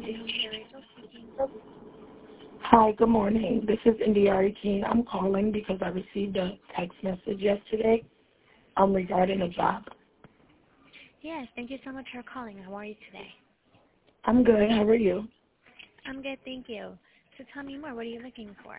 Rachel speaking. Hi, good morning. This is Indiari King. I'm calling because I received a text message yesterday regarding a job. Yes, thank you so much for calling. How are you today? I'm good. How are you? I'm good, thank you. So tell me more. What are you looking for?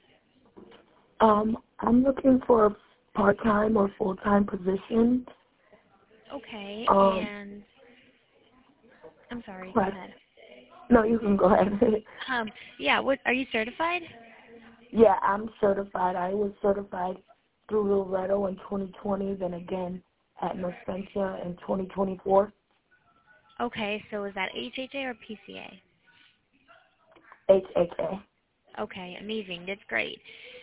I'm looking for a part-time or full-time position. Okay, Um, and I'm sorry, go but, ahead. no, you can go ahead. Yeah, what are you certified? Yeah, I'm certified. I was certified through Loretto in 2020, then again at Norcentia in 2024. Okay, so is that HHA or PCA? HHA. Okay, amazing. That's great.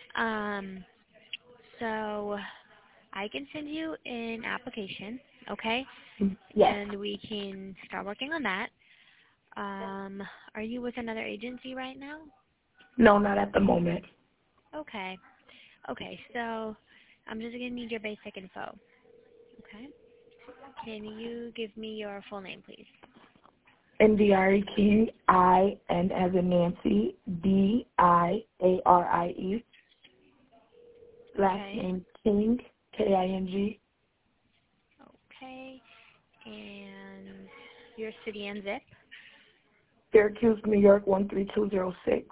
So I can send you an application, okay? Yes. And we can start working on that. Are you with another agency right now? No, not at the moment. Okay. Okay, so I'm just going to need your basic info. Okay. Can you give me your full name, please? Indiari King, I, N as in Nancy, D-I-A-R-I-E. Last Okay. name King, K-I-N-G. Okay. And your city and zip? Syracuse, New York, 13206.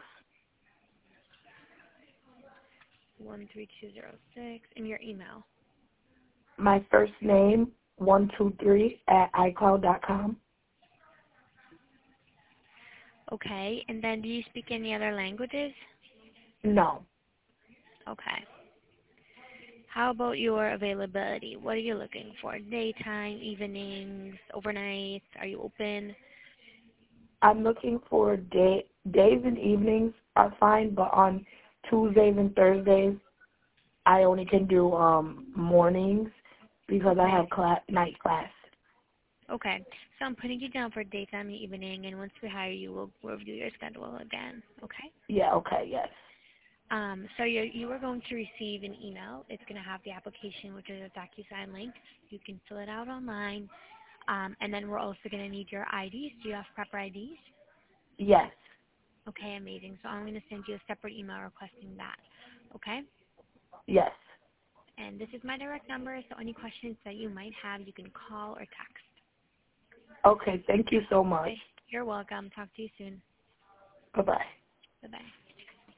13206. And your email? My first name, 123 at iCloud.com. Okay. And then do you speak any other languages? No. Okay. How about your availability? What are you looking for? Daytime, evenings, overnights? Are you open? I'm looking for days and evenings are fine, but on Tuesdays and Thursdays, I only can do mornings because I Okay. have night class. Okay. So I'm putting you down for daytime and evening, and once we hire you, we'll review your schedule again. Okay? Yeah, okay, yes. So you are going to receive an email. It's going to have the application, which is a DocuSign link. You can fill it out online. And then we're also going to need your IDs. Do you have proper IDs? Yes, Okay, amazing. So I'm going to send you a separate email requesting that. Okay? yes. And this is my direct number, so any questions that you might have, you can call or text. Okay, thank you so much. Okay? You're welcome. Talk to you soon. Bye-bye. Bye-bye.